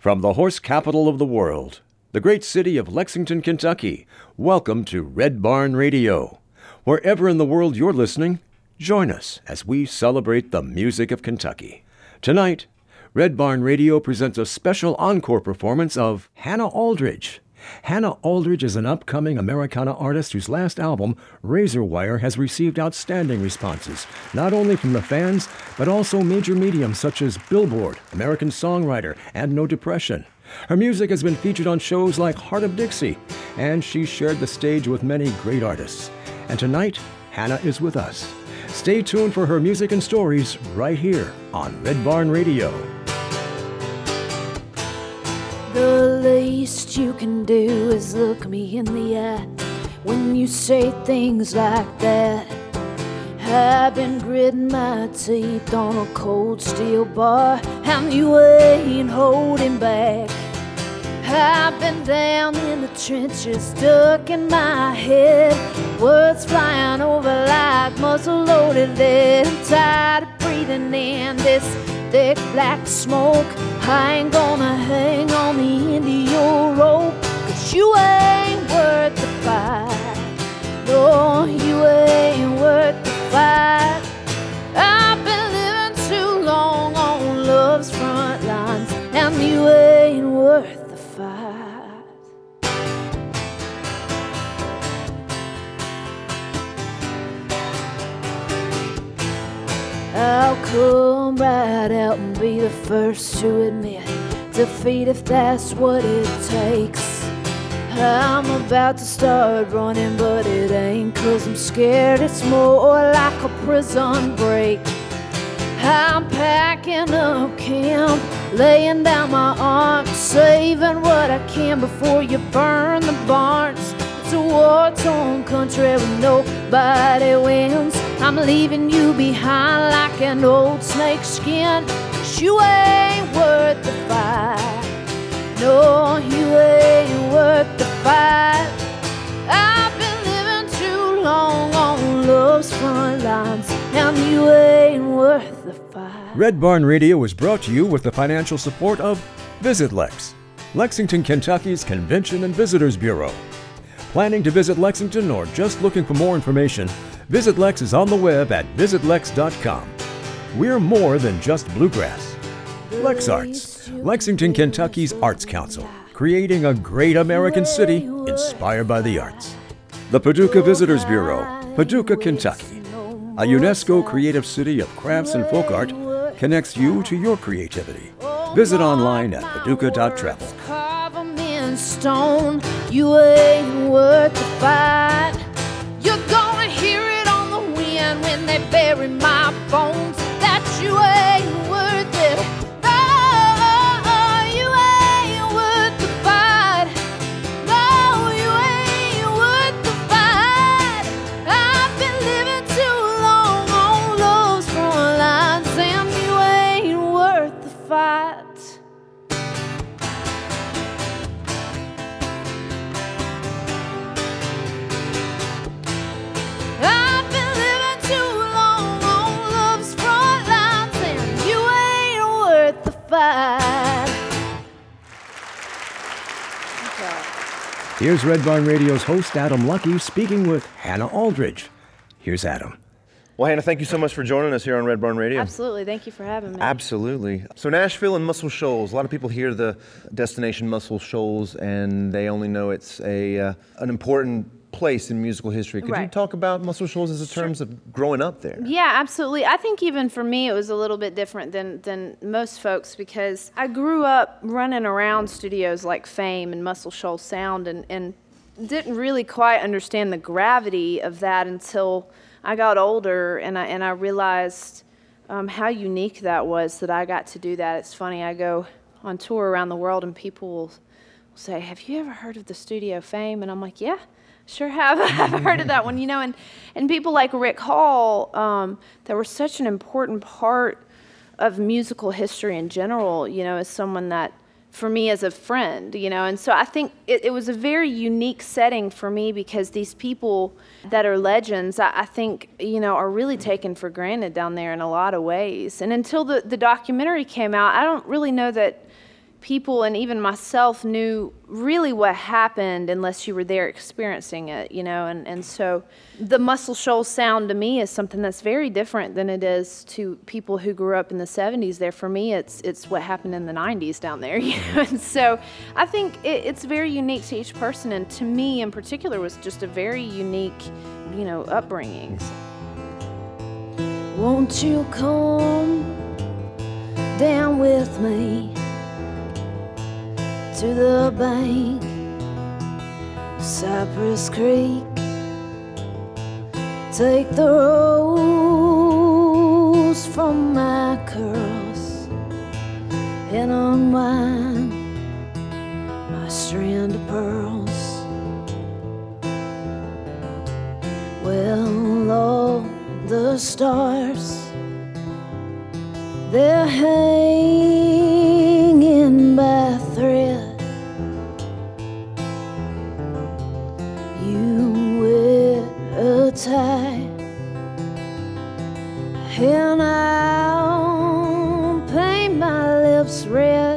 From the horse capital of the world, the great city of Lexington, Kentucky, welcome to Red Barn Radio. Wherever in the world you're listening, join us as we celebrate the music of Kentucky. Tonight, Red Barn Radio presents a special encore performance of Hannah Aldridge. Hannah Aldridge is an upcoming Americana artist whose last album, Razor Wire, has received outstanding responses, not only from the fans, but also major mediums such as Billboard, American Songwriter, and No Depression. Her music has been featured on shows like Heart of Dixie, and she's shared the stage with many great artists. And tonight, Hannah is with us. Stay tuned for her music and stories right here on Red Barn Radio. The least you can do is look me in the eye when you say things like that. I've been gritting my teeth on a cold steel bar, and you ain't holding back. I've been down in the trenches, stuck in my head, words flying over like muzzle-loaded lead. I'm tired of breathing in this thick black smoke. I ain't gonna hang on the end of your rope, 'cause you ain't worth the fight. No, you ain't worth the fight. I've been living too long on love's front lines, and you ain't worth the fight. I'll come right out and be the first to admit defeat if that's what it takes. I'm about to start running, but it ain't 'cause I'm scared. It's more like a prison break. I'm packing up camp, laying down my arms, saving what I can before you burn the barns. It's a war-torn country where nobody wins. I'm leaving you behind like an old snake skin, 'cause you ain't worth the fight. No, you ain't worth the fight. I've been living too long on love's front lines, and you ain't worth the fight. Red Barn Radio is brought to you with the financial support of Visit Lex, Lexington, Kentucky's Convention and Visitors Bureau. Planning to visit Lexington or just looking for more information, Visit Lex is on the web at visitlex.com. We're more than just bluegrass. Lex Arts, Lexington, Kentucky's Arts Council, creating a great American city inspired by the arts. The Paducah Visitors Bureau, Paducah, Kentucky, a UNESCO creative city of crafts and folk art, connects you to your creativity. Visit online at paducah.travel. Carve 'em in stone, you ain't worth the fight. You're gonna hear it on the wind when they bury my bones, that you ain't worth it. No, you ain't worth the fight. No, you ain't worth the fight. I've been living too long on love's front lines, and you ain't worth the fight. I've been living too long on love's front lines, and you ain't worth the fight. Here's Red Barn Radio's host, Adam Lucky, speaking with Hannah Aldridge. Here's Adam. Well, Hannah, thank you so much for joining us here on Red Barn Radio. Absolutely. Thank you for having me. Absolutely. So Nashville and Muscle Shoals. A lot of people hear the destination Muscle Shoals and they only know it's an important place in musical history. Could you Right. talk about Muscle Shoals as in terms of growing up there? Yeah, absolutely. I think even for me it was a little bit different than most folks, because I grew up running around studios like Fame and Muscle Shoals Sound and didn't really quite understand the gravity of that until I got older and I realized how unique that was that I got to do that. It's funny, I go on tour around the world and people will say, "Have you ever heard of the studio Fame?" And I'm like, "Yeah, sure have. I've heard of that one," you know, and people like Rick Hall that were such an important part of musical history in general, you know, as someone that, for me as a friend, you know, and so I think it was a very unique setting for me because these people that are legends, I think, you know, are really taken for granted down there in a lot of ways. And until the documentary came out, I don't really know that people and even myself knew really what happened unless you were there experiencing it, you know, and so the Muscle Shoals sound to me is something that's very different than it is to people who grew up in the 70s there. For me, it's what happened in the 90s down there, you know, and so I think it's very unique to each person, and to me in particular was just a very unique, you know, upbringing. Won't you come down with me to the bank of Cypress Creek? Take the rose from my curls and unwind my strand of pearls. Well, all the stars, they're hanging by a thread. You wear a tie, and I'll paint my lips red.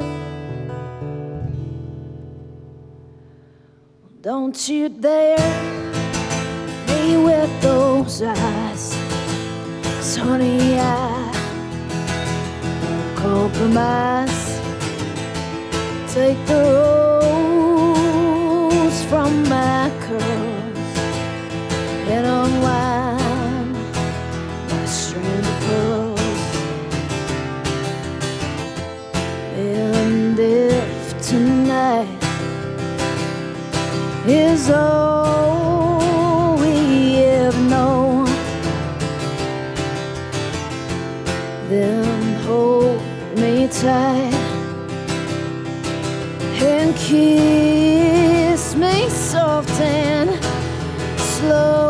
Don't you dare be with those eyes, 'cause honey, I won't compromise. Take the rose from my curls and unwind my strand of pearls. And if tonight is all we ever know, then hold me tight and kiss me soft and slow.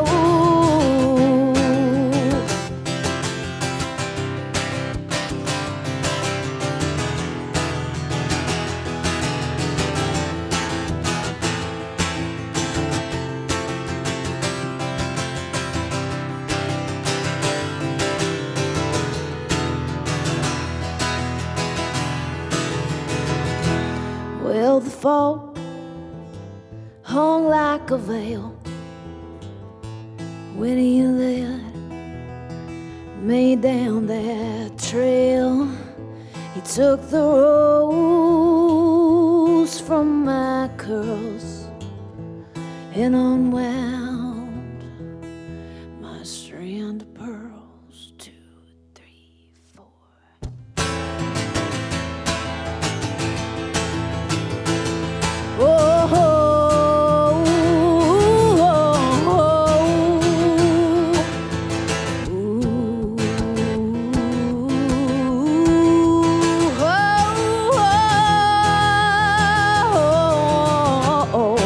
Well, the fall hung like a veil when he led me down that trail. He took the rose from my curls and unwound my strand of pearls. 2, 3, 4. Oh, oh, oh, oh, ooh, oh, oh,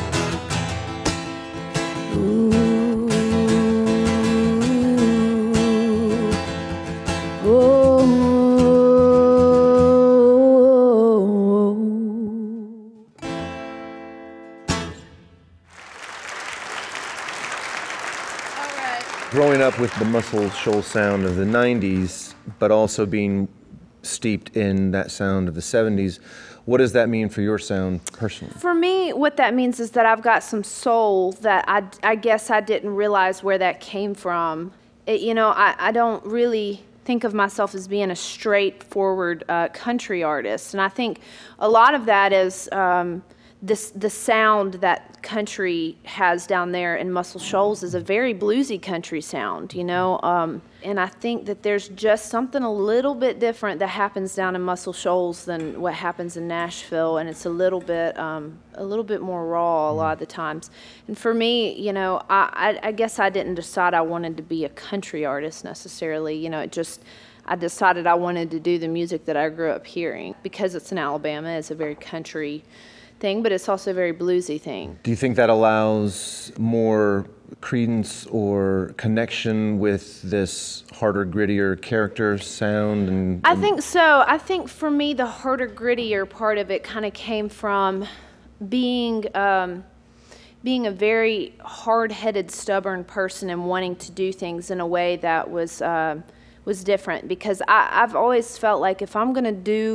Growing up with the Muscle Shoals sound of the 90s, but also being steeped in that sound of the 70s, what does that mean for your sound personally? For me, what that means is that I've got some soul that I guess I didn't realize where that came from. You know, I don't really think of myself as being a straightforward country artist, and I think a lot of that is the sound that country has down there in Muscle Shoals is a very bluesy country sound, you know, and I think that there's just something a little bit different that happens down in Muscle Shoals than what happens in Nashville, and it's a little bit more raw a lot of the times. And for me, you know, I guess I didn't decide I wanted to be a country artist necessarily, you know, I decided I wanted to do the music that I grew up hearing. Because it's in Alabama, it's a very country thing, but it's also a very bluesy thing. Do you think that allows more credence or connection with this harder, grittier character sound? I think so. I think for me, the harder, grittier part of it kind of came from being a very hard-headed, stubborn person and wanting to do things in a way that was different. Because I've always felt like if I'm going to do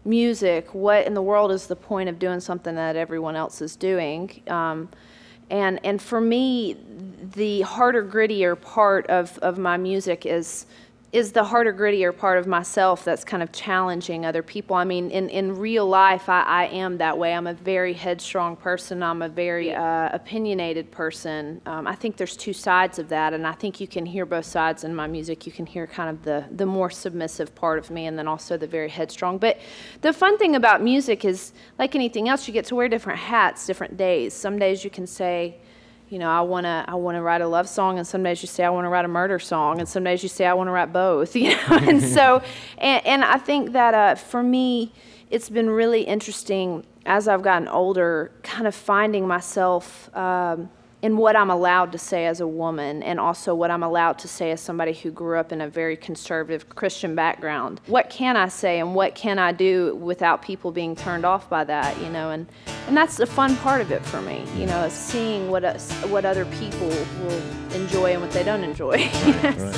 music, what in the world is the point of doing something that everyone else is doing? And for me, the harder, grittier part of my music is the harder, grittier part of myself that's kind of challenging other people. I mean, in real life, I am that way. I'm a very headstrong person. I'm a very opinionated person. I think there's two sides of that, and I think you can hear both sides in my music. You can hear kind of the more submissive part of me, and then also the very headstrong. But the fun thing about music is, like anything else, you get to wear different hats different days. Some days you can say, you know, I wanna write a love song, and some days you say I want to write a murder song, and some days you say I want to write both. You know, and so, and I think that for me, it's been really interesting as I've gotten older, kind of finding myself in what I'm allowed to say as a woman, and also what I'm allowed to say as somebody who grew up in a very conservative Christian background. What can I say, and what can I do without people being turned off by that? You know, and that's the fun part of it for me. You know, is seeing what other people will enjoy and what they don't enjoy. Right.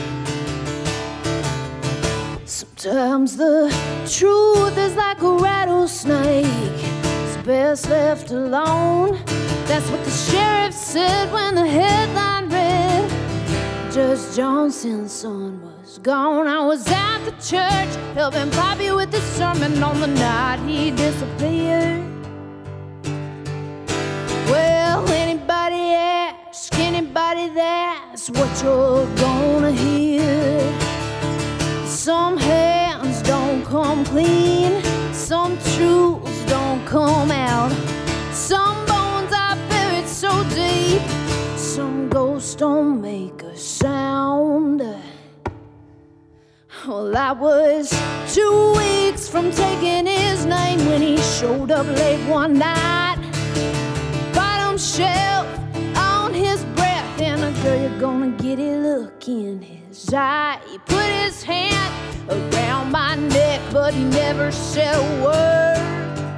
Sometimes the truth is like a rattlesnake. It's best left alone. That's what the sheriff said when the headline read Judge Johnson's son was gone. I was at the church helping Poppy with the sermon on the night he disappeared. Well, anybody ask, anybody, that's what you're gonna hear. Some hands don't come clean, some truths don't come out. Some bones are buried so deep, some ghosts don't make a sound. Well, I was 2 weeks from taking his name when he showed up late one night. Bottom shelf on his breath, and a girl, you're gonna get a look in his eye. He put his hand around my neck, but he never said a word.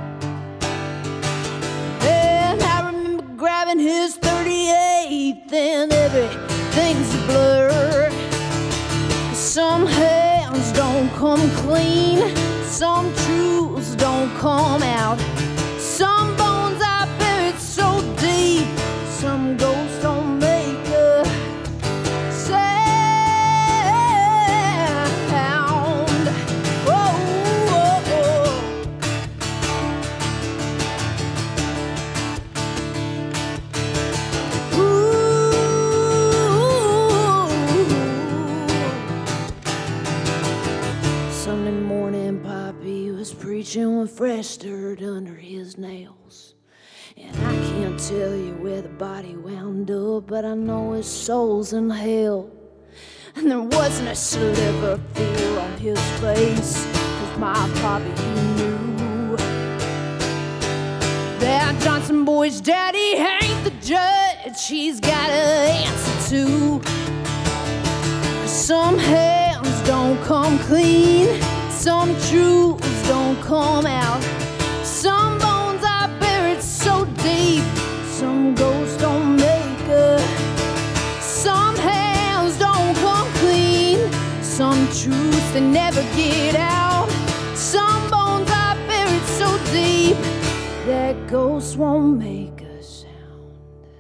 And I remember grabbing his 38, and everything's a blur. Some hands don't come clean, some truths don't come out. Some bones are buried so deep, some ghosts don't make a sound. Oh, oh, oh. Sunday morning, Poppy was preaching with fresh dirt under his nails. And I can't tell you where the body wound up, but I know his soul's in hell. And there wasn't a sliver of fear on his face, 'cause my Poppy, he knew that Johnson boy's daddy ain't the judge he's gotta answer to. Some hands don't come clean, some truths don't come out. Some bones are buried so deep, some ghosts don't make a. Some hands don't come clean, some truths they never get out. Some bones are buried so deep that ghosts won't make a sound.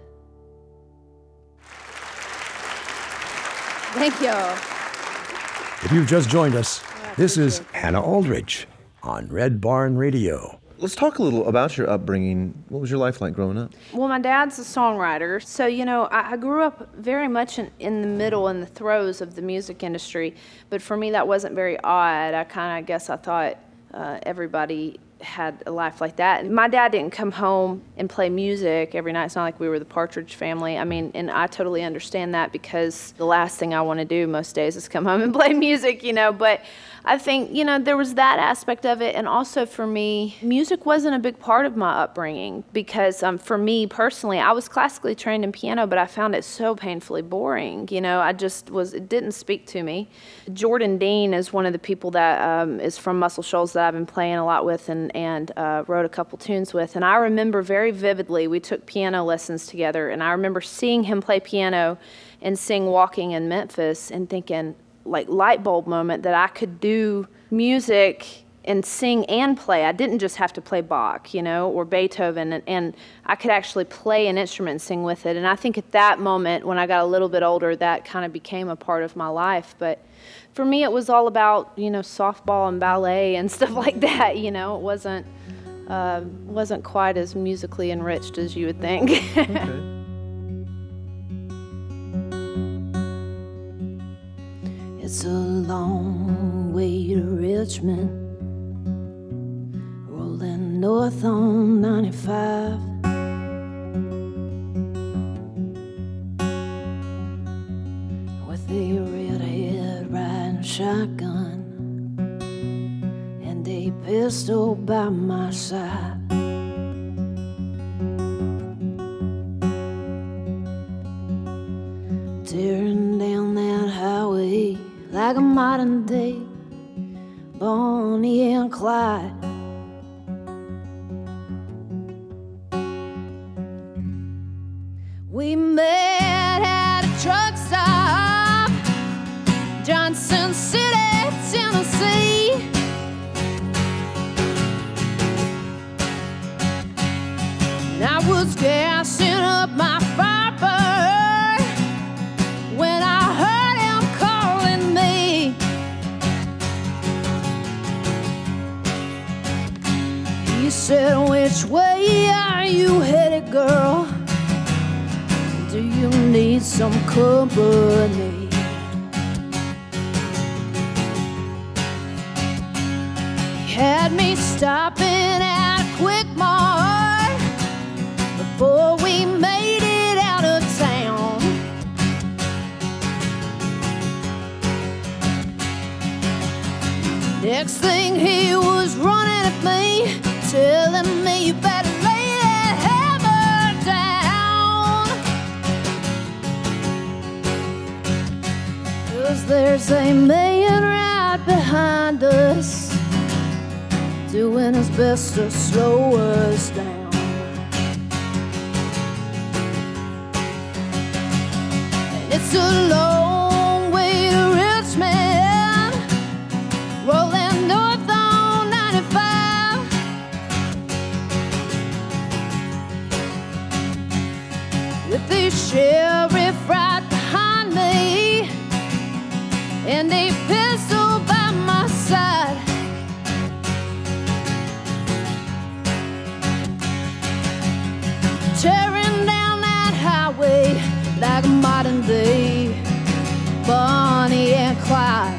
Thank you. If you've just joined us, this is Hannah Aldridge on Red Barn Radio. Let's talk a little about your upbringing. What was your life like growing up? Well, my dad's a songwriter, so, you know, I grew up very much in the middle, in the throes of the music industry, but for me that wasn't very odd. I guess I thought everybody had a life like that. My dad didn't come home and play music every night. It's not like we were the Partridge Family. I mean, and I totally understand that, because the last thing I want to do most days is come home and play music, you know, but I think, you know, there was that aspect of it. And also for me, music wasn't a big part of my upbringing, because for me personally, I was classically trained in piano, but I found it so painfully boring. You know, it didn't speak to me. Jordan Dean is one of the people that is from Muscle Shoals that I've been playing a lot with and wrote a couple tunes with. And I remember very vividly, we took piano lessons together, and I remember seeing him play piano and sing Walking in Memphis and thinking, like, light bulb moment, that I could do music and sing and play. I didn't just have to play Bach, you know, or Beethoven, and I could actually play an instrument and sing with it. And I think at that moment, when I got a little bit older, that kind of became a part of my life. But for me, it was all about, you know, softball and ballet and stuff like that, you know. It wasn't quite as musically enriched as you would think. Okay. It's a long way to Richmond, rolling north on 95. With a redhead riding shotgun and a pistol by my side. Tearing down that highway like a modern day Bonnie and Clyde. We met at a truck stop, Johnson City, Tennessee. And I was gassing up my Firebird when I heard him calling me. He said, "Which way are you headed, girl? Do you need some company?" He had me stopping at a Quick Mart before we made it out of town. Next thing he was running at me, telling me, "You better lay that hammer down, 'cause there's a man right behind us doing his best to slow us down." And it's a long way to Richmond, rolling north on 95. With the sheriff right behind me and a pistol by my side. Tearing down that highway like a modern day Bonnie and Clyde.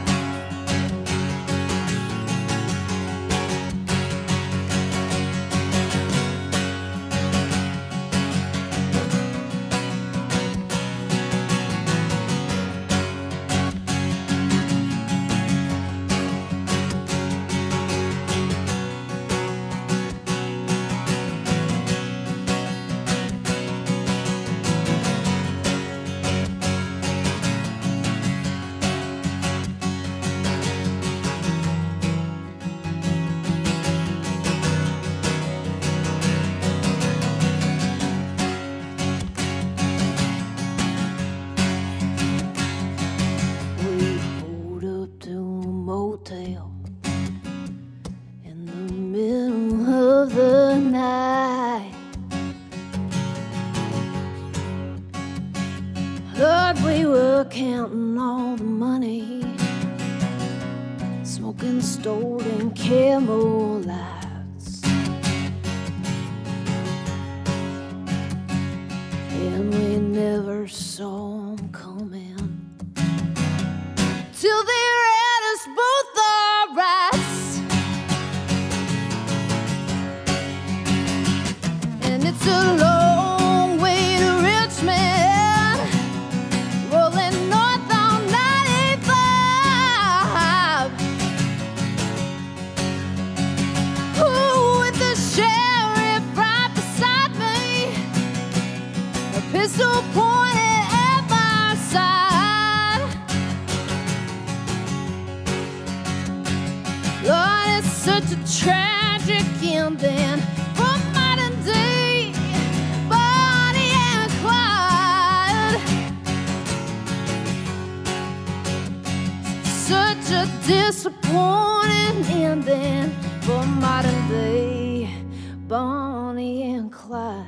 We pulled up to a motel in the middle of the night. Lord, we were counting all the money, smoking stolen Camel Lights, and we never saw 'em coming till they read us both our rights. And it's a long way to Richmond, rolling north on 95. Ooh, with the sheriff right beside me, a pistol pointed at my side. Lord, it's such a tragic ending for modern day Bonnie and Clyde. Such a disappointing ending for modern day Bonnie and Clyde.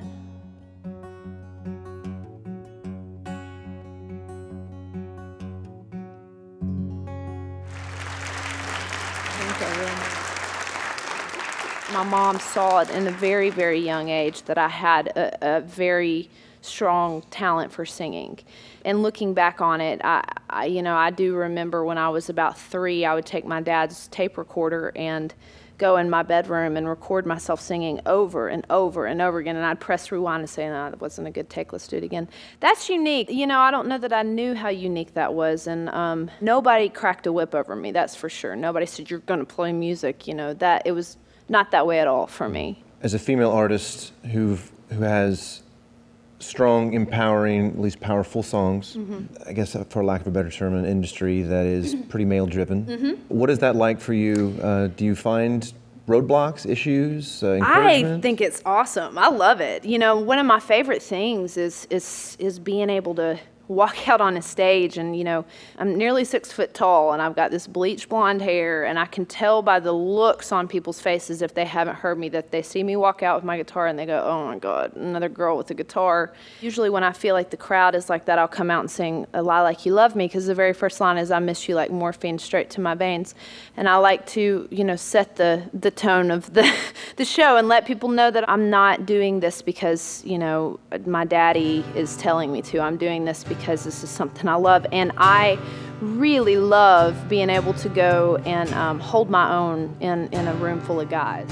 My mom saw it in a very, very young age that I had a very strong talent for singing. And looking back on it, I do remember when I was about 3, I would take my dad's tape recorder and go in my bedroom and record myself singing over and over and over again. And I'd press rewind and say, no, that wasn't a good take, let's do it again. That's unique. I don't know that I knew how unique that was. And nobody cracked a whip over me, that's for sure. Nobody said, you're going to play music. That it was not that way at all for me. As a female artist who has strong, empowering, at least powerful songs, I guess for lack of a better term, an industry that is pretty male-driven. What is that like for you? Do you find roadblocks, issues, encouragement? I think it's awesome. I love it. One of my favorite things is being able to walk out on a stage and, I'm nearly 6 foot tall and I've got this bleach blonde hair, and I can tell by the looks on people's faces if they haven't heard me that they see me walk out with my guitar and they go, oh my God, another girl with a guitar. Usually when I feel like the crowd is like that, I'll come out and sing A Lie Like You Love Me, because the very first line is I miss you like morphine straight to my veins. And I like to, set the tone of the show and let people know that I'm not doing this because, my daddy is telling me to. I'm doing this because this is something I love, and I really love being able to go and hold my own in a room full of guys.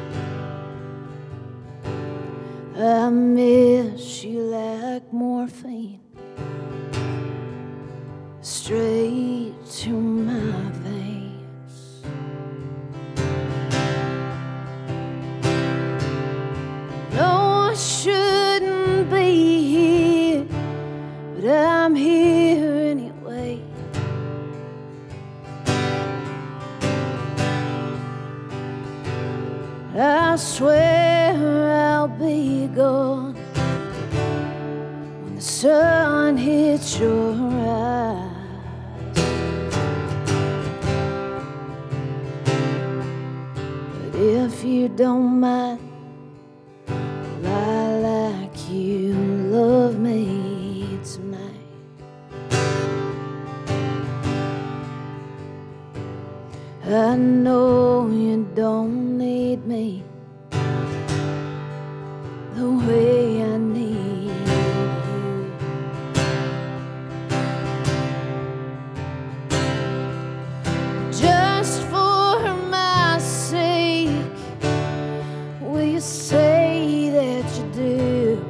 I miss you like morphine straight to my veins. No, I shouldn't be here, but I'm here anyway. I swear I'll be gone when the sun hits your eyes. But if you don't mind, lie like you love me tonight. I know you don't need me the way I need you. Just for my sake, will you say that you do?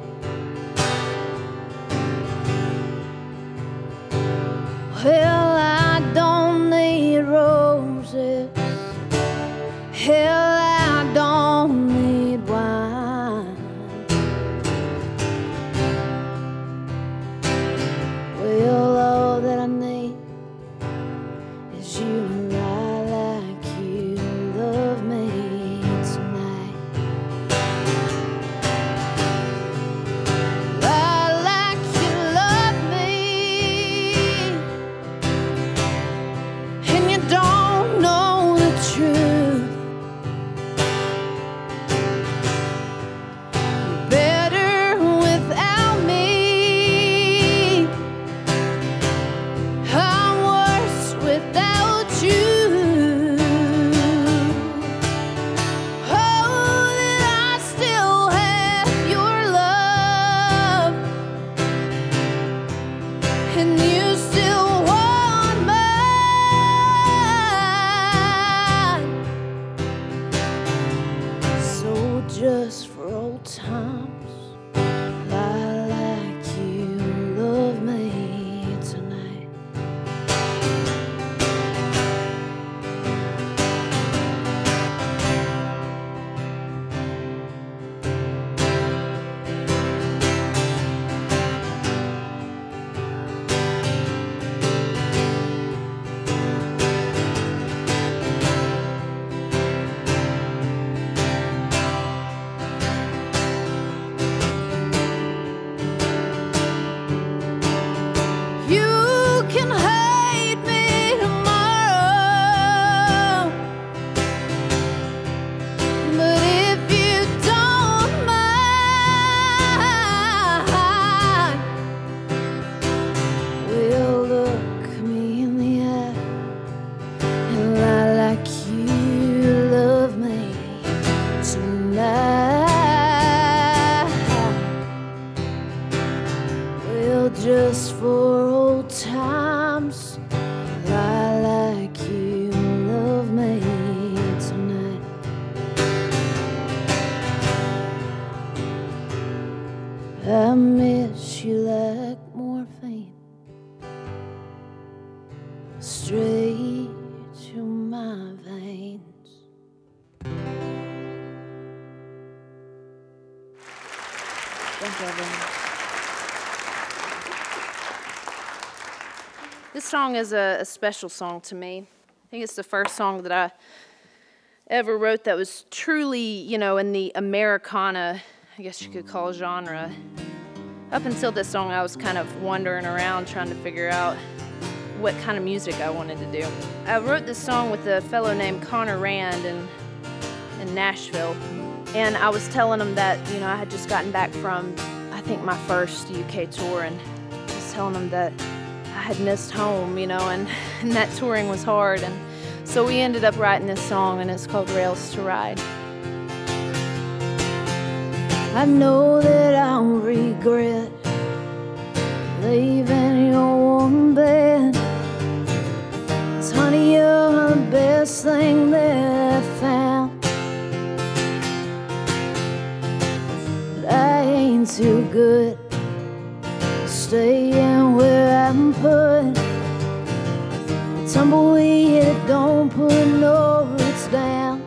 Well, I don't need roses. Hell, I don't need wine. Well, all that I need is you to lie like you love me tonight. Lie like you love me, and you don't know the truth. You're better without me. I'm worse without you. Oh, that I still have your love, and you still want mine. So just for old times, lie like you love me tonight. tonight. Well, just for old times, lie like you love me tonight. I miss you like morphine, straight to my veins. Thank you, everyone. This song is a special song to me. I think it's the first song that I ever wrote that was truly, you know, in the Americana, I guess you could call, genre. Up until this song, I was kind of wandering around trying to figure out what kind of music I wanted to do. I wrote this song with a fellow named Connor Rand in Nashville. And I was telling him that, you know, I had just gotten back from, I think, my first UK tour, and I was telling him that I had missed home, you know, and that touring was hard. And so we ended up writing this song, and it's called Rails to Ride. I know that I'll regret leaving your warm bed. 'Cause honey, you're the best thing that I found. But I ain't too good staying where I'm put. Tumbleweed, don't put no roots down.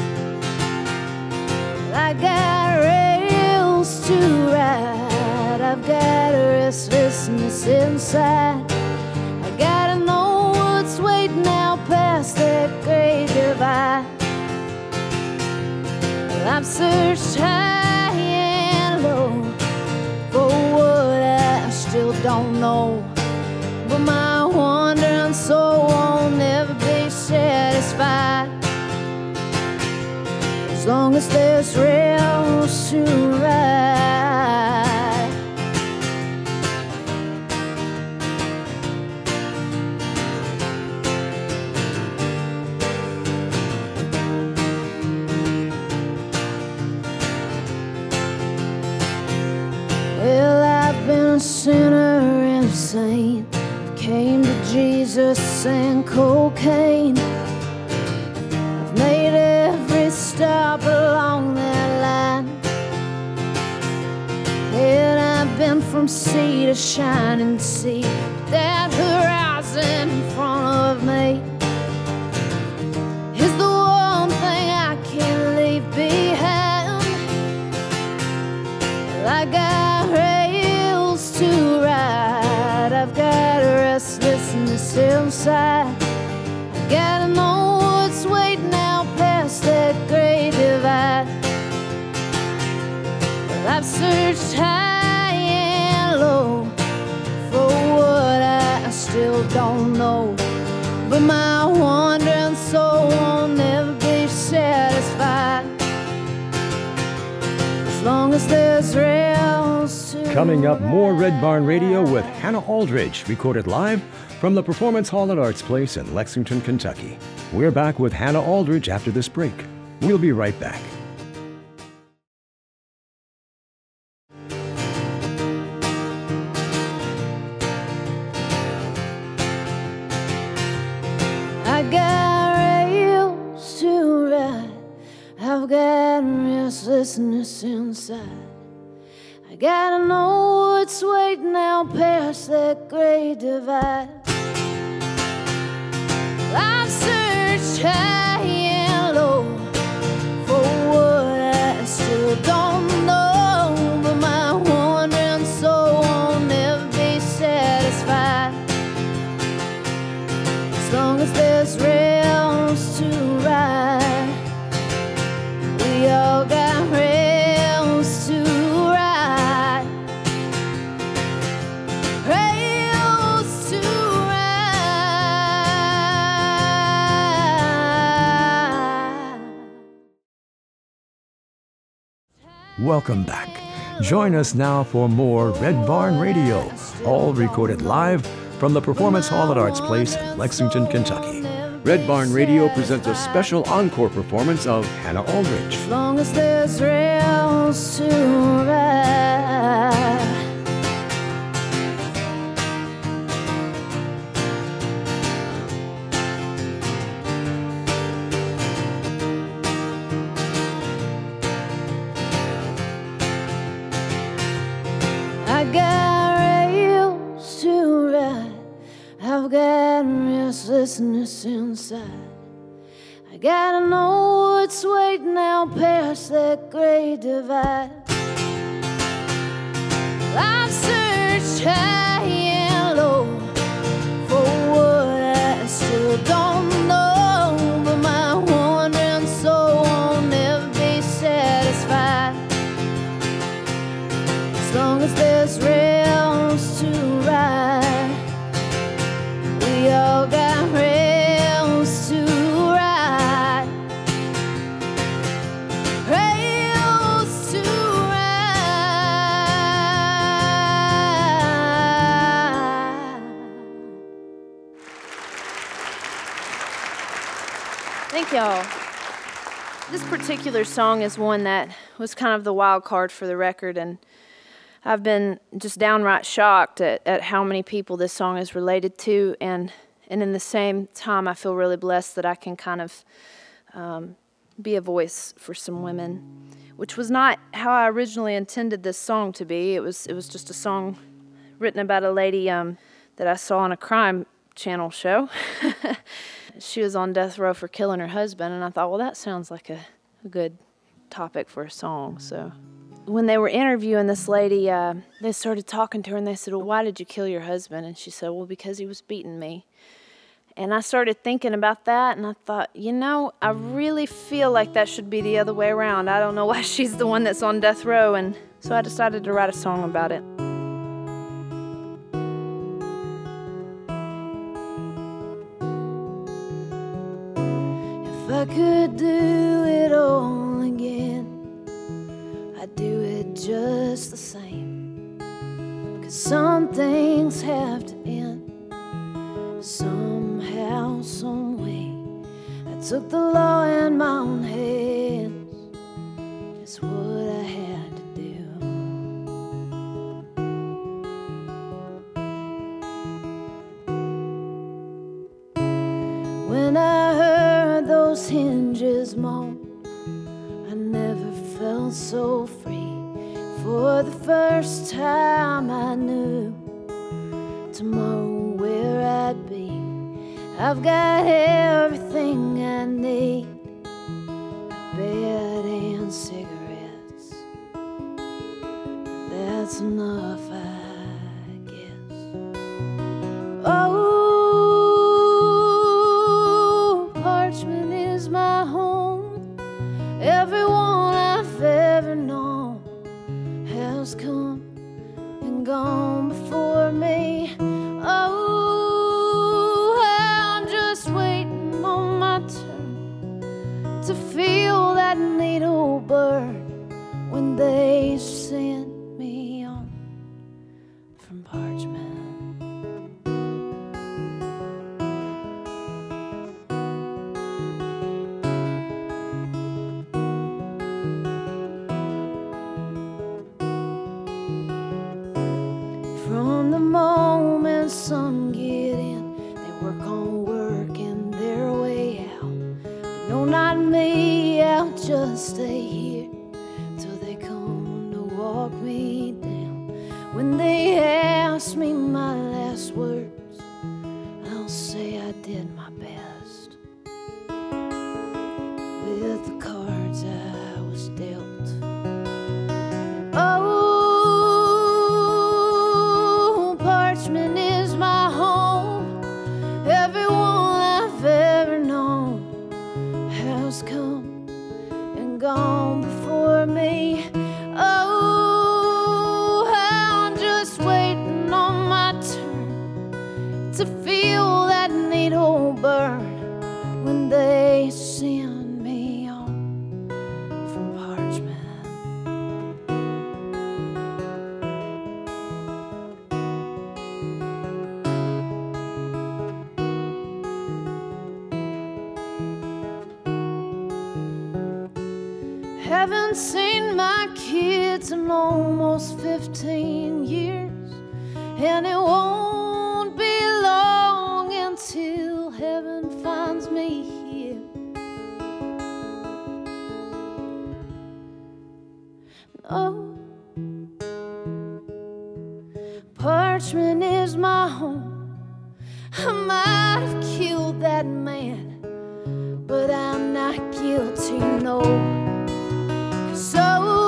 I got rails to ride. I've got a restlessness inside. I gotta know what's waiting out past that great divide. Well, I've searched high and low for what I still don't know, but my wandering soul won't never be satisfied. As long as there's rails to ride. Well, I've been a sinner and a saint. Came to Jesus and cocaine. I've made every stop along that line, and I've been from sea to shining sea. That horizon in front of me is the one thing I can't leave behind. Well, I got rails to ride. I've got a restlessness inside. I gotta know what's waiting out past that great divide. Well, I've searched high and low for what I still don't know, but my wandering soul won't never be satisfied. As long as there's rails to Coming up, more Red Barn Radio with Hannah Aldridge, recorded live from the Performance Hall at Arts Place in Lexington, Kentucky. We're back with Hannah Aldridge after this break. We'll be right back. I got rails to ride. I've got restlessness inside. I gotta know what's waiting out past that great divide. I've searched high and low for what I still don't know, but my wandering soul won't never be satisfied. As long as there's rails to ride, we all got rails to ride. Rails to ride. Welcome back. Join us now for more Red Barn Radio, all recorded live from the Performance Hall at Arts Place in Lexington, Kentucky. Red Barn Radio presents a special encore performance of Hannah Aldrich. As long as there's rails to ride. I got rails to ride. I've got restlessness inside. I gotta know what's waiting out past that great divide. I've searched high and low for what I still don't know, but my wandering soul won't ever be satisfied. As long as there's rails to ride, we all got rails to ride. Rails to ride. Thank y'all. This particular song is one that was kind of the wild card for the record, and I've been just downright shocked at how many people this song is related to, and in the same time, I feel really blessed that I can kind of be a voice for some women, which was not how I originally intended this song to be. It was just a song written about a lady that I saw on a crime channel show. She was on death row for killing her husband, and I thought, well, that sounds like a good topic for a song, so... When they were interviewing this lady, they started talking to her and they said, well, why did you kill your husband? And she said, well, because he was beating me. And I started thinking about that, and I thought, you know, I really feel like that should be the other way around. I don't know why she's the one that's on death row, and so I decided to write a song about it. If I could do it all again, I'd do it just the same. 'Cause some things have to end, somehow, some way. I took the law in my own hands. It's what I had to do. When I heard those hinges moan, I never felt so free. For the first time I knew tomorrow where I'd be. I've got everything I need, a bed and cigarettes. That's enough, I guess. Oh, Parchment is my home. Everyone I've ever known has come and gone before me. Oh, I'm just waiting on my turn to feel that needle burn when they send me on from Parchment. From the moment some get in, they work on working their way out. But no, not me, I'll just stay here till they come to walk me down. When they ask me my last words, I'll say I did my best with the cards I was dealt. Oh, Parchment is my home. Everyone I've ever known has come and gone before me. Oh, I'm just waiting on my turn to feel that needle burn Haven't seen my kids in almost 15 years, and it won't be long until heaven finds me here. Oh, Parchman is my home. I might have killed that man, but I'm not guilty, no. So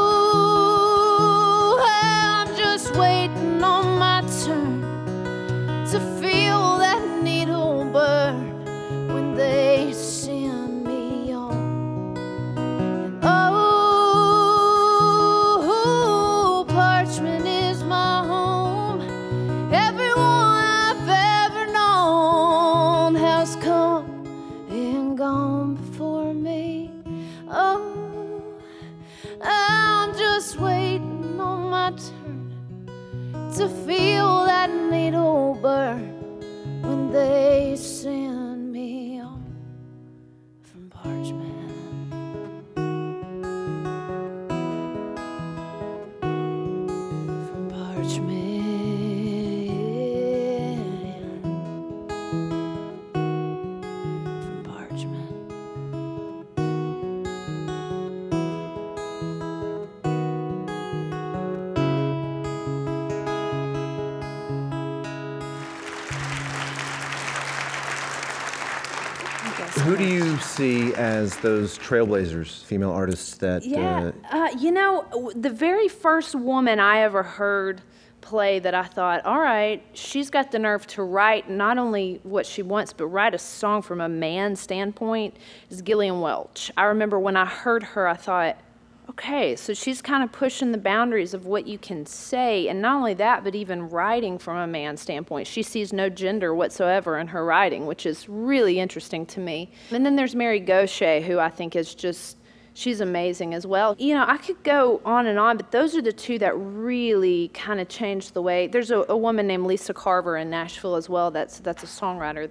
I'm just waiting on my turn to feel that needle burn when they send me on. And oh, Parchman is my home. Everyone I've ever known has come and gone before me. Oh, I'm just waiting on my turn to feel that needle burn when they send me on from Parchman. From Parchman. From Parchman. Who do you see as those trailblazers, female artists that? Yeah, you know, the very first woman I ever heard play that I thought, all right, she's got the nerve to write not only what she wants, but write a song from a man's standpoint, is Gillian Welch. I remember when I heard her, I thought, okay, so she's kind of pushing the boundaries of what you can say, and not only that, but even writing from a man's standpoint. She sees no gender whatsoever in her writing, which is really interesting to me. And then there's Mary Gauthier, who I think is just, she's amazing as well. You know, I could go on and on, but those are the two that really kind of changed the way. There's a woman named Lisa Carver in Nashville as well. That's a songwriter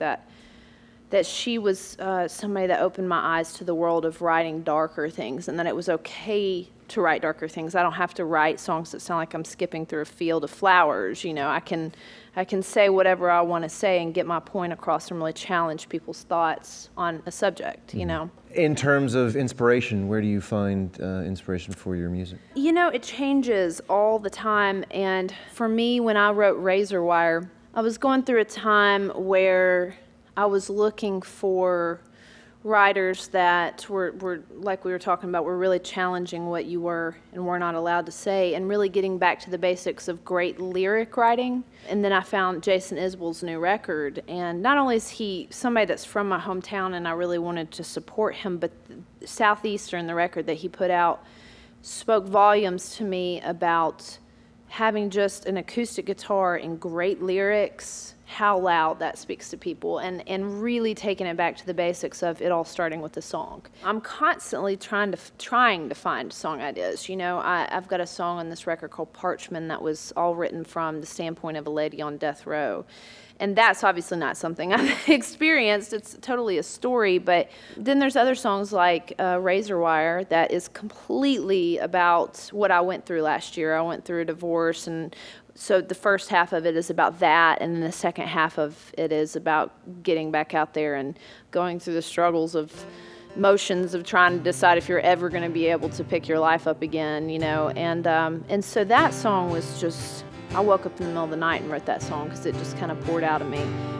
that she was somebody that opened my eyes to the world of writing darker things, and that it was okay to write darker things. I don't have to write songs that sound like I'm skipping through a field of flowers. You know, I can say whatever I want to say and get my point across and really challenge people's thoughts on a subject, you know. In terms of inspiration, where do you find inspiration for your music? You know, it changes all the time, and for me, when I wrote Razor Wire, I was going through a time where I was looking for writers that were, like we were talking about, were really challenging what you were and were not allowed to say, and really getting back to the basics of great lyric writing. And then I found Jason Isbell's new record, and not only is he somebody that's from my hometown and I really wanted to support him, but Southeastern, the record that he put out, spoke volumes to me about having just an acoustic guitar and great lyrics, how loud that speaks to people, and really taking it back to the basics of it all starting with the song. I'm constantly trying to find song ideas. You know, I've got a song on this record called Parchman that was all written from the standpoint of a lady on death row. And that's obviously not something I've experienced. It's totally a story. But then there's other songs like Razor Wire that is completely about what I went through last year. I went through a divorce, and so the first half of it is about that, and then the second half of it is about getting back out there and going through the struggles of motions of trying to decide if you're ever going to be able to pick your life up again, you know. And so that song was just, I woke up in the middle of the night and wrote that song because it just kind of poured out of me.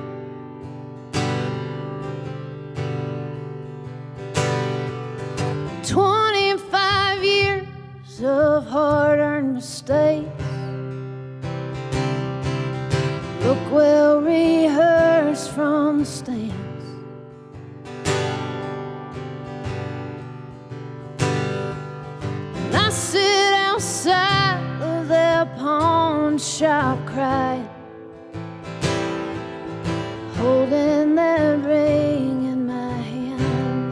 "25 years of hard-earned mistakes, look well rehearsed from the stands. And I sit outside of their pawn shop crying, holding that ring in my hand.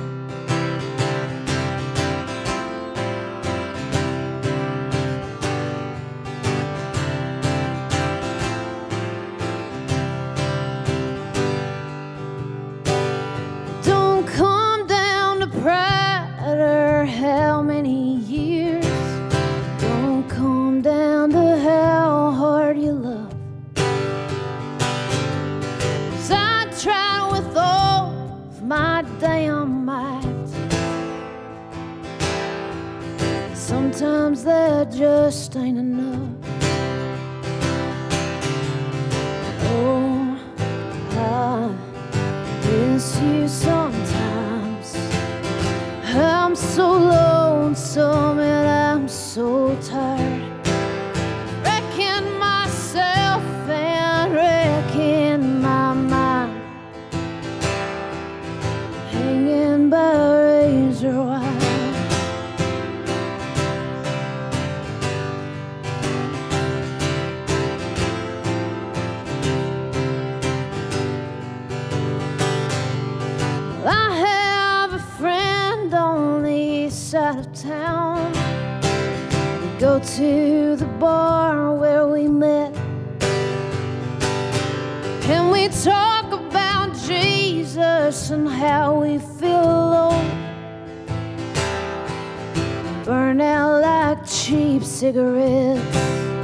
Don't come down to pride or how many years sometimes there just ain't enough. Oh, I miss you sometimes. I'm so lonesome and I'm so tired, wrecking myself and wrecking my mind, hanging by a razor wire. I have a friend on the east side of town. We go to the bar where we met, and we talk about Jesus and how we feel alone, burn out like cheap cigarettes.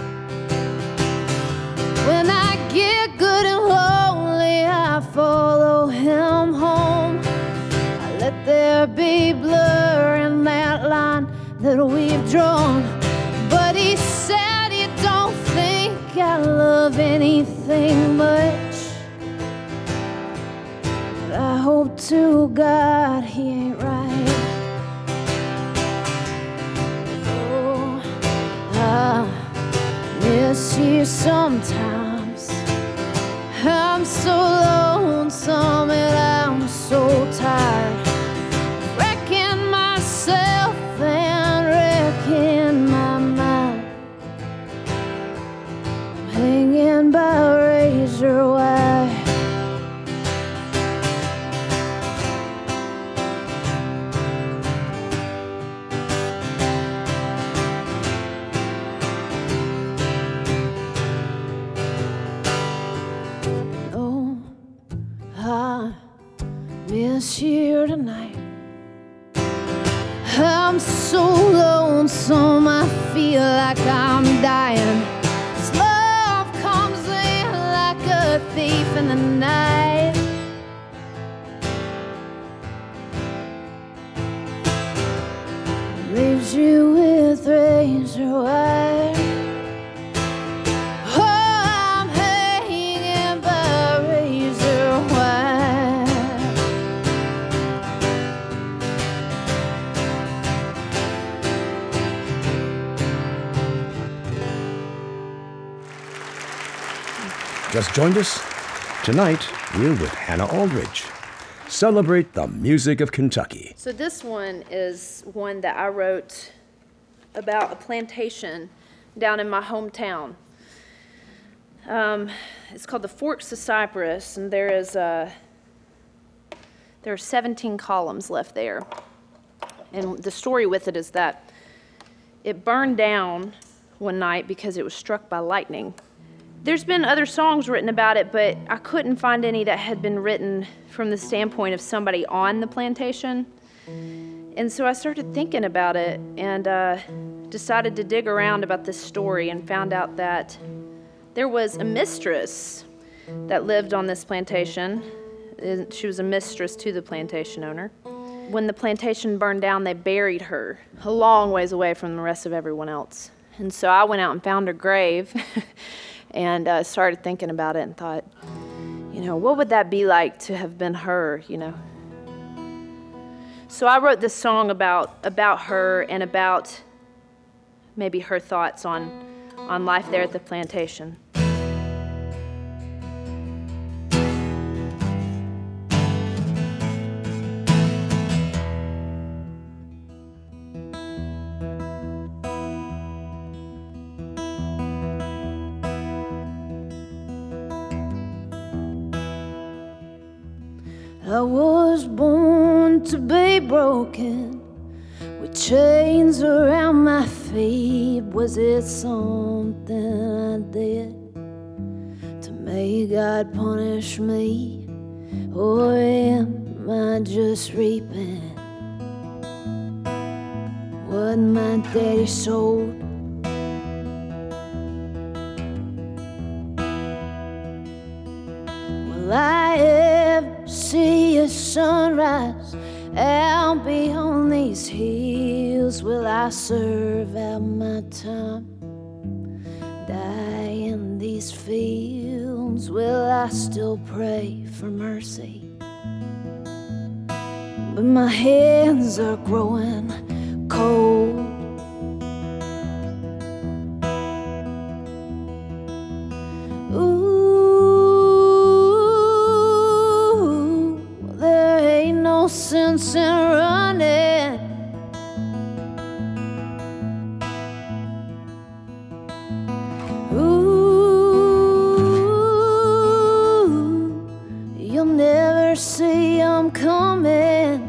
When I get good and lonely, I follow him home. I let there be blur in that line that we've drawn. But he said he don't think I love anything much. But I hope to God he ain't right. Oh, I miss you sometimes. I'm so lonesome and I'm so tired, wrecking myself and wrecking my mind, hanging by a razor wire. I miss you tonight. I'm so lonesome, I feel like I'm dying. This love comes in like a thief in the night. Leaves you with razor wire. Just joined us? Tonight, we're with Hannah Aldridge. Celebrate the music of Kentucky. So this one is one that I wrote about a plantation down in my hometown. It's called the Forks of Cypress, and there are 17 columns left there. And the story with it is that it burned down one night because it was struck by lightning. There's been other songs written about it, but I couldn't find any that had been written from the standpoint of somebody on the plantation. And so I started thinking about it and decided to dig around about this story and found out that there was a mistress that lived on this plantation. She was a mistress to the plantation owner. When the plantation burned down, they buried her a long ways away from the rest of everyone else. And so I went out and found her grave and started thinking about it and thought, you know, what would that be like to have been her, you know? So I wrote this song about her and about maybe her thoughts on life there at the plantation. I was born to be broken, with chains around my feet. Was it something I did to make God punish me? Or am I just reaping what my daddy sowed? Will I ever see a sunrise Out beyond these hills will I serve out my time. Die in these fields will I still pray for mercy. But my hands are growing cold. Ooh, there ain't no sense in running. Ooh, you'll never see I'm coming.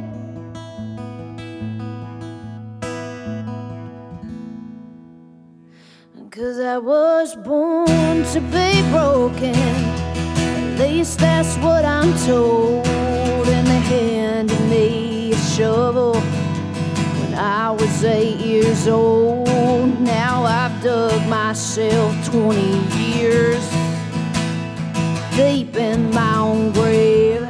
'Cause I was born to be broken. At least that's what I'm told. And they handed me a shovel when I was 8 years old. Now I've dug myself 20 years deep in my own grave.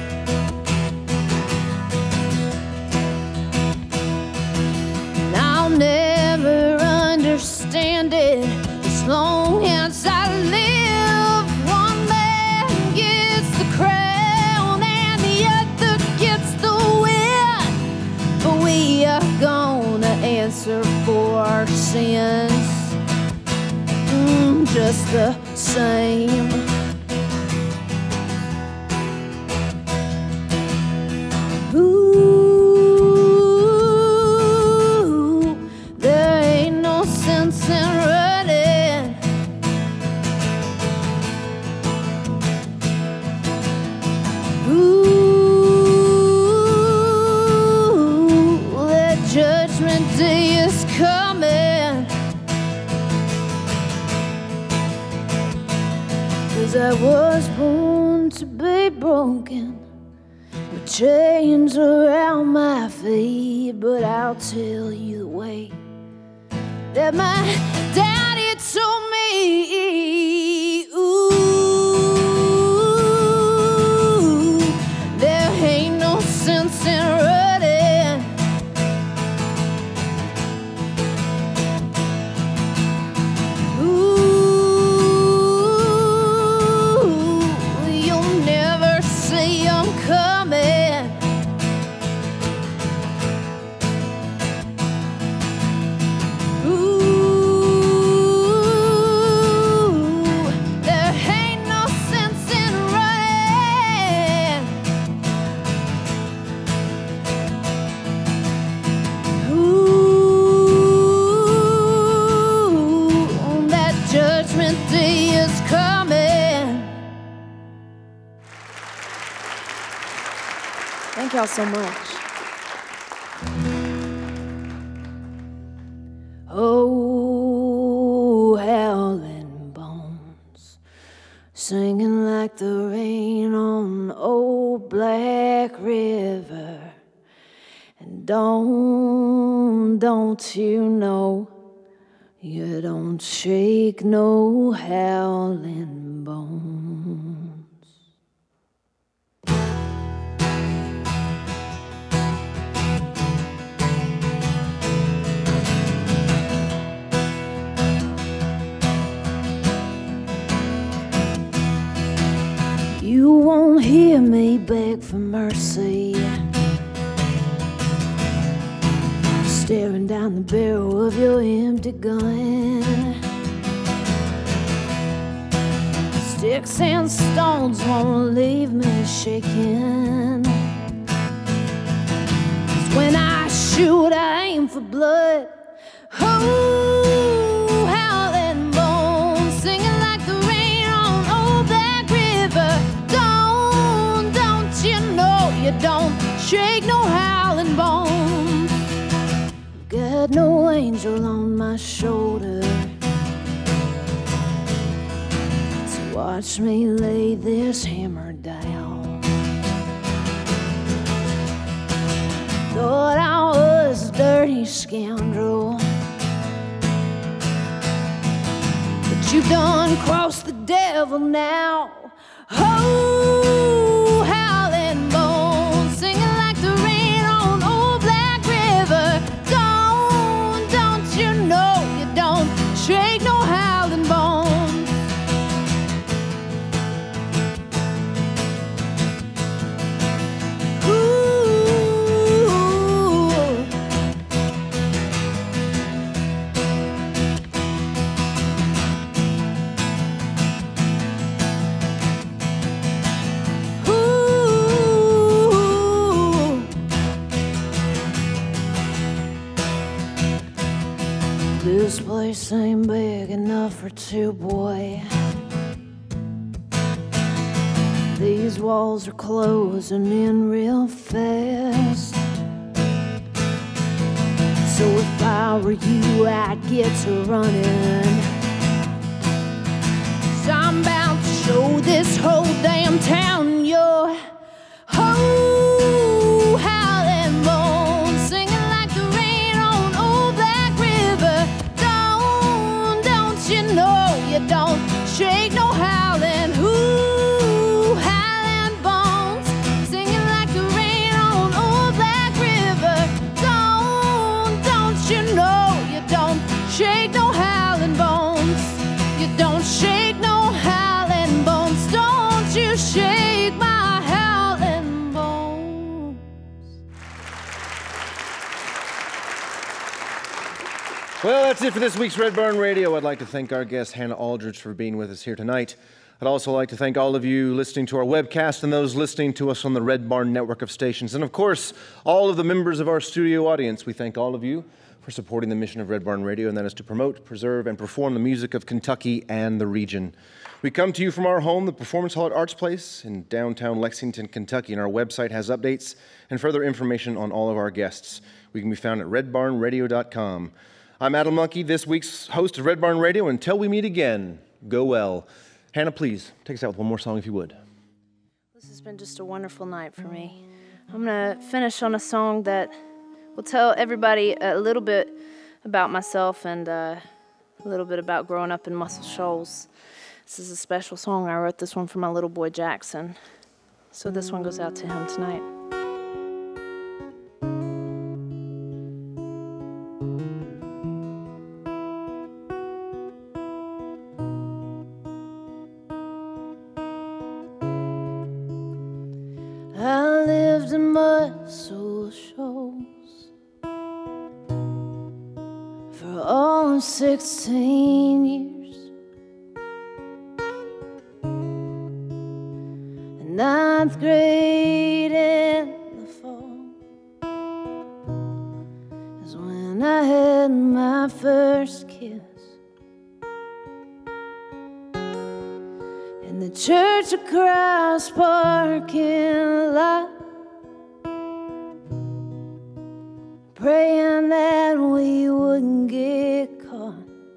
And I'll never understand it as long as I live. One man gets the crown and the other gets the wind. But we are gonna answer for our sins just the same. Ooh, there ain't no sense in running. Ooh, that judgment day is coming. 'Cause I was born to be broken, with chains around my feet. But I'll tell you the way that my daddy told me. Ooh, there ain't no sense in running. Ooh, you'll never see I'm coming. Ooh, there ain't no sense in running. Ooh, that judgment day is coming. Thank y'all so much. Oh, howling bones, singing like the rain on old Black River. And don't you know, you don't shake no howling bones. You won't hear me beg for mercy, staring down the barrel of your empty gun. Sticks and stones won't leave me shaking. 'Cause when I shoot, I aim for blood. Oh, howling bones, singing like the rain on old Black River. Don't you know you don't shake no howling bones. Got no angel on my shoulder, so watch me lay this hammer down. Thought I was a dirty scoundrel, but you done crossed the devil now. Oh, howling bones, singing like the rain house ain't big enough for two, boy. These walls are closing in real fast. So if I were you, I'd get to running. 'Cause I'm about to show this whole damn town your whole howling bones, singing like the rain on old Black River. Don't you know you don't shake no howling? Ooh, howling bones, singing like the rain on old Black River. Don't you know you don't shake no howling bones? You don't shake no howling bones. Don't you shake my howling bones. Well, that's it for this week's Red Barn Radio. I'd like to thank our guest, Hannah Aldridge, for being with us here tonight. I'd also like to thank all of you listening to our webcast and those listening to us on the Red Barn network of stations. And of course, all of the members of our studio audience. We thank all of you for supporting the mission of Red Barn Radio, and that is to promote, preserve, and perform the music of Kentucky and the region. We come to you from our home, the Performance Hall at Arts Place in downtown Lexington, Kentucky, and our website has updates and further information on all of our guests. We can be found at redbarnradio.com. I'm Adam Lunkey, this week's host of Red Barn Radio. Until we meet again, go well. Hannah, please, take us out with one more song if you would. This has been just a wonderful night for me. I'm going to finish on a song that will tell everybody a little bit about myself and a little bit about growing up in Muscle Shoals. This is a special song. I wrote this one for my little boy Jackson. So this one goes out to him tonight. I lived in Muscle Shoals for all of 16 years. In 9th grade in the fall is when I had my first kiss. In the church across parking lot, praying that we wouldn't get caught.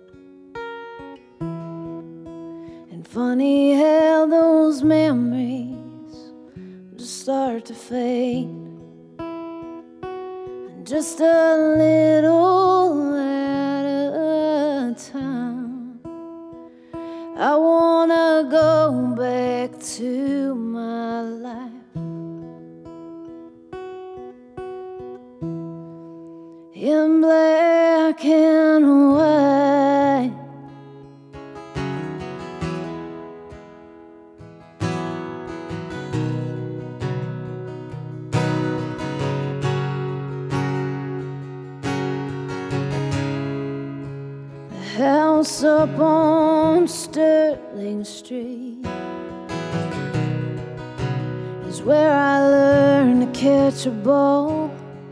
And funny how those memories just start to fade, and just a little at a time. I wanna go back to my life. In black and white. The house up on Sterling Street is where I learned to catch a ball.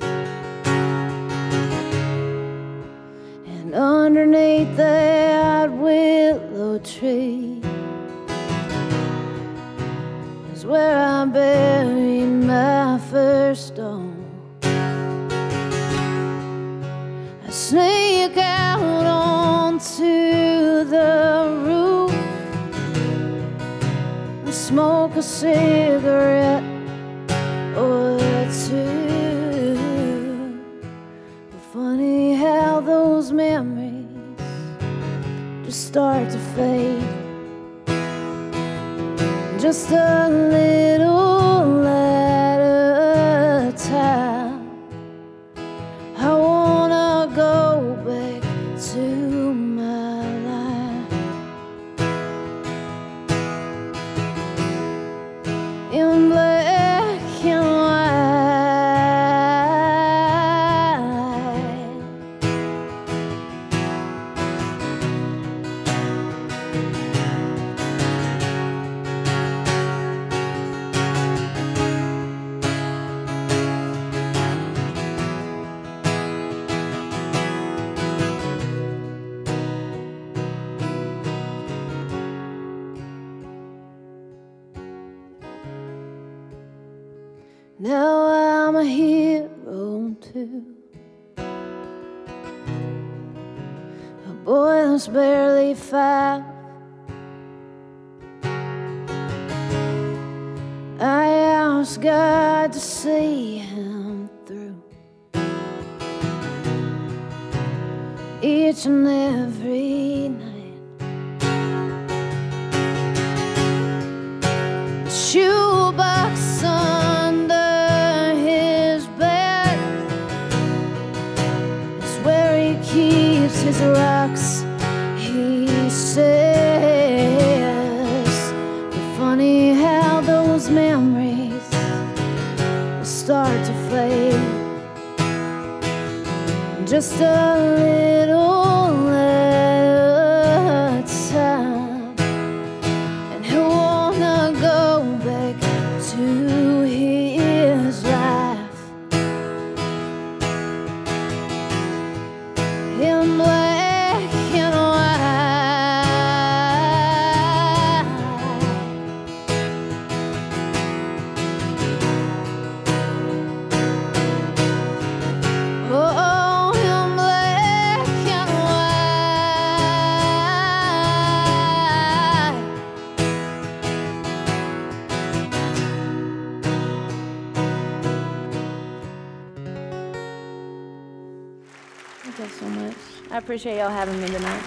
And underneath that willow tree is where I buried my first doll. I sneak out onto the roof and smoke a cigarette or two. But funny how those memories just start to fade, just a little at a time. I wanna go back to my life in black and white. Now I'm a hero too. A boy that's barely 5. I asked God to see him through each and every night. Shoebox under his bed is where he keeps his rocks, he says. But funny how those memories will start to fade. Just a little at a time, and he'll wanna go back to his life in black and white. Oh, in black and white. Thank you so much. I appreciate y'all having me tonight.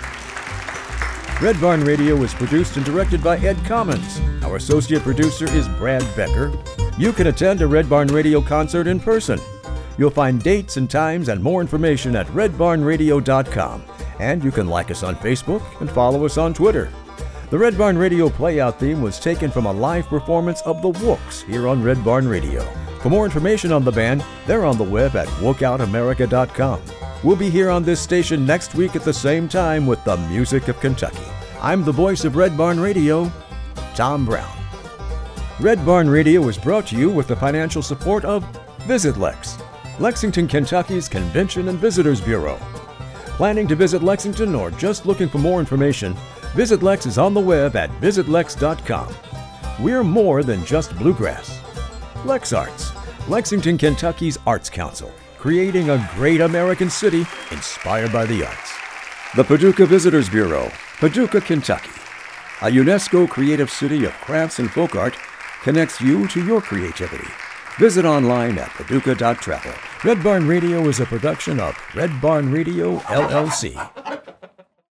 Red Barn Radio is produced and directed by Ed Commons. Our associate producer is Brad Becker. You can attend a Red Barn Radio concert in person. You'll find dates and times and more information at redbarnradio.com. And you can like us on Facebook and follow us on Twitter. The Red Barn Radio Playout theme was taken from a live performance of the Wooks here on Red Barn Radio. For more information on the band, they're on the web at wookoutamerica.com. We'll be here on this station next week at the same time with the music of Kentucky. I'm the voice of Red Barn Radio, Tom Brown. Red Barn Radio is brought to you with the financial support of Visit Lex, Lexington, Kentucky's Convention and Visitors Bureau. Planning to visit Lexington or just looking for more information, Visit Lex is on the web at visitlex.com. We're more than just bluegrass. Lex Arts, Lexington, Kentucky's Arts Council, creating a great American city inspired by the arts. The Paducah Visitors Bureau, Paducah, Kentucky. A UNESCO creative city of crafts and folk art connects you to your creativity. Visit online at paducah.travel. Red Barn Radio is a production of Red Barn Radio, LLC.